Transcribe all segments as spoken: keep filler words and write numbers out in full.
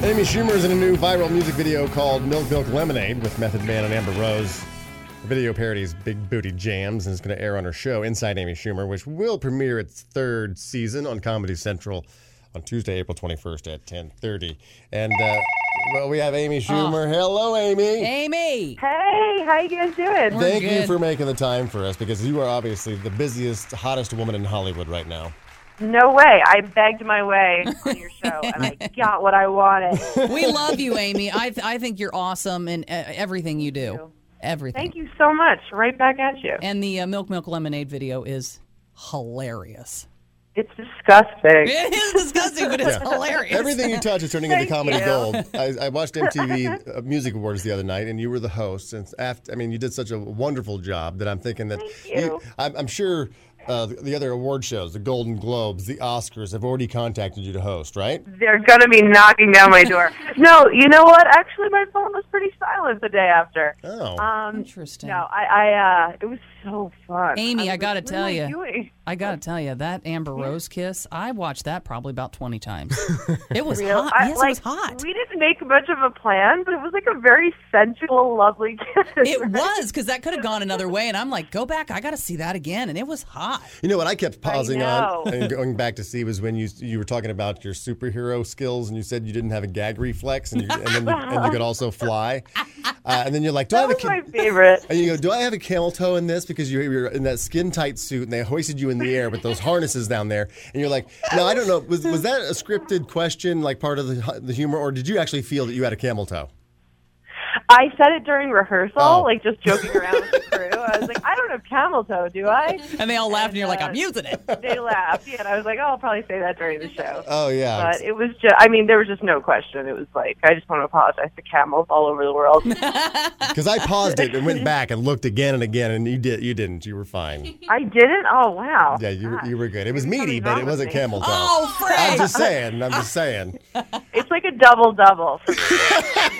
Amy Schumer is in a new viral music video called Milk Milk Lemonade with Method Man and Amber Rose. The video parodies Big Booty Jams and is going to air on her show Inside Amy Schumer, which will premiere its third season on Comedy Central on Tuesday, April twenty-first at ten thirty. And, uh, well, we have Amy Schumer. Oh. Hello, Amy. Amy. Hey, how you guys doing? We're Thank good. you for making the time for us because you are obviously the busiest, hottest woman in Hollywood right now. No way. I begged my way on your show, and I got what I wanted. We love you, Amy. I th- I think you're awesome in uh, everything you do. Thank you. Everything. Thank you so much. Right back at you. And the uh, Milk Milk Lemonade video is hilarious. It's disgusting. It is disgusting, but it's Yeah. hilarious. Everything you touch is turning into Thank comedy you. gold. I, I watched M T V Music Awards the other night, and you were the host. And after, I mean, you did such a wonderful job that I'm thinking that Thank you. I'm, I'm sure uh, the, the other award shows, the Golden Globes, the Oscars, have already contacted you to host, right? They're going to be knocking down my door. No, you know what? Actually, my phone was pretty silent the day after. Oh, Um, Interesting. No, I, I, uh, it was so fun. Amy, I was gotta like, tell what am you. I doing? I gotta tell you, that Amber Rose kiss, I watched that probably about twenty times. It was Real- hot. I- Yes, like, it was hot. We didn't make much of a plan, but it was like a very sensual, lovely kiss. It was, because that could have gone another way. And I'm like, go back. I got to see that again. And it was hot. you know what I kept pausing know. on and going back to see was when you you were talking about your superhero skills, and you said you didn't have a gag reflex, and you, and then you, and you could also fly. Uh, and then you're like, do I That have was a my ca- favorite. And you go, do I have a camel toe in this? Because you're, you're in that skin tight suit and they hoisted you in the air with those harnesses down there. And you're like, no, I don't know. Was was that a scripted question, like part of the, the humor, or did you actually feel that you had a camel toe? I said it during rehearsal, Oh. like just joking around with the crew. I was like, I don't have camel toe, do I? And they all laughed, and you're like, uh, I'm using it. They laughed, yeah, and I was like, oh, I'll probably say that during the show. Oh, yeah. But it was just, I mean, there was just no question. It was like, I just want to apologize to camels all over the world. Because I paused it and went back and looked again and again, and you did. You didn't. You were fine. I didn't? Oh, wow. Yeah, you were, Gosh. you were good. It was Maybe meaty, something's but wrong it with wasn't me. camel toe. Oh, Frank. I'm just saying. I'm just saying. It's like a double-double for me.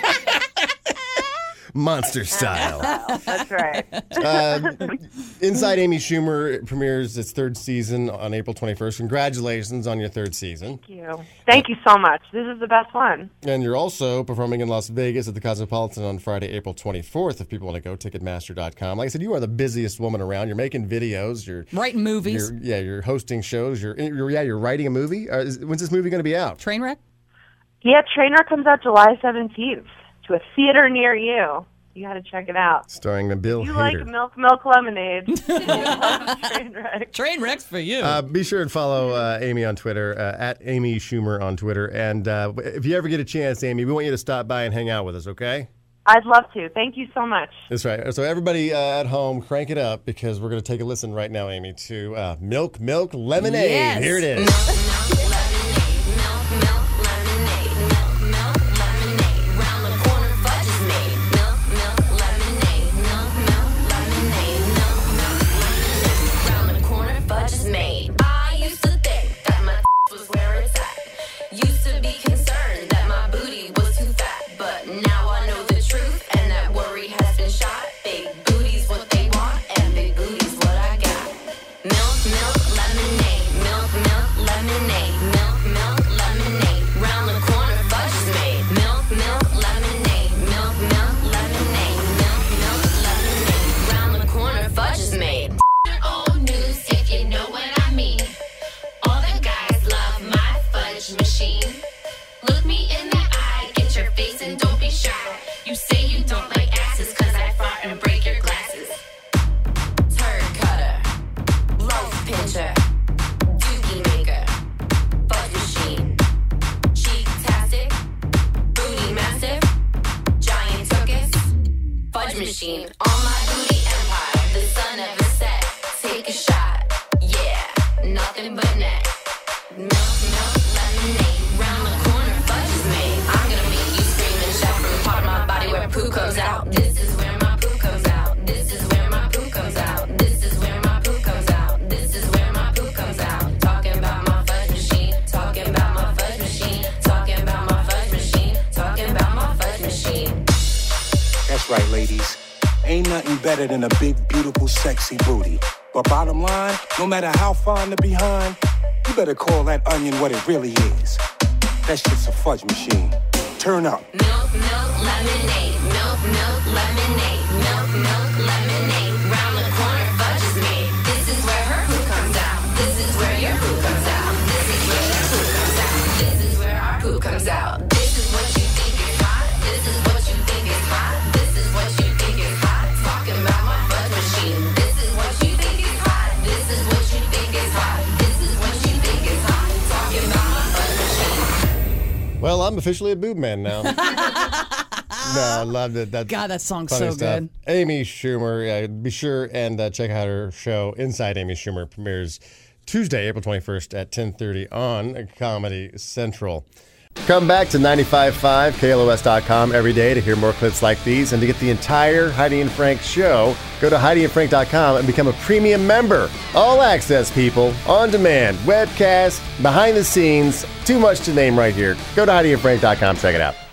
Monster style. That's right. Uh, Inside Amy Schumer premieres its third season on April twenty-first. Congratulations on your third season. Thank you. Thank you so much. This is the best one. And you're also performing in Las Vegas at the Cosmopolitan on Friday, April twenty-fourth. If people want to go, ticketmaster dot com. Like I said, you are the busiest woman around. You're making videos. You're Writing movies. You're, yeah, you're hosting shows. You're, you're yeah, you're writing a movie. Uh, is, when's this movie going to be out? Trainwreck? Yeah, Trainer comes out July seventeenth to a theater near you. You got to check it out. Starring Bill You Hader. like Milk Milk Lemonade. Trainwreck. Trainwreck's for you. Uh, be sure and follow uh, Amy on Twitter, uh, at Amy Schumer on Twitter. And uh, if you ever get a chance, Amy, we want you to stop by and hang out with us, okay? I'd love to. Thank you so much. That's right. So everybody uh, at home, crank it up because we're going to take a listen right now, Amy, to uh, Milk Milk Lemonade. Yes. Here it is. Machine on my booty empire, the sun never set. Take a shot, yeah, nothing but neck. Milk, milk, lemonade, round the corner, fudge is made. I'm gonna make you scream and shout from the part of my body where poo comes out. This is where my poo comes out. This is where my poo comes out. This is where my poo comes out. This is where my poo comes out. Talking about my fudge machine, talking about my fudge machine, talking about my fudge machine, talking about my fudge machine. That's right, ladies. Ain't nothing better than a big, beautiful, sexy booty. But bottom line, no matter how far in the behind, you better call that onion what it really is. That shit's a fudge machine. turn up. Milk, milk, lemonade. Milk, milk, lemonade. Milk, milk, lemonade. Round the corner, fudge is made. This is where her poo comes out. This is where your poo comes out. This is where their poo comes out. This is where our poo comes out. This is what you think is hot. This is what you think is hot. This is what you think is hot. Talking about my fudge machine. This is what you think is hot. This is what you think is hot. This is what you think is hot. Talking about my fudge machine. Well, I'm officially a boob man now. No, I loved it. That's God, that song's funny so stuff. good. Amy Schumer, yeah, be sure and uh, check out her show, Inside Amy Schumer, premieres Tuesday, April twenty-first at ten thirty on Comedy Central. Come back to ninety-five point five K L O S dot com every day to hear more clips like these. And to get the entire Heidi and Frank show, go to Heidi and Frank dot com and become a premium member. All access, people, on demand, webcast, behind the scenes, too much to name right here. Go to Heidi and Frank dot com, check it out.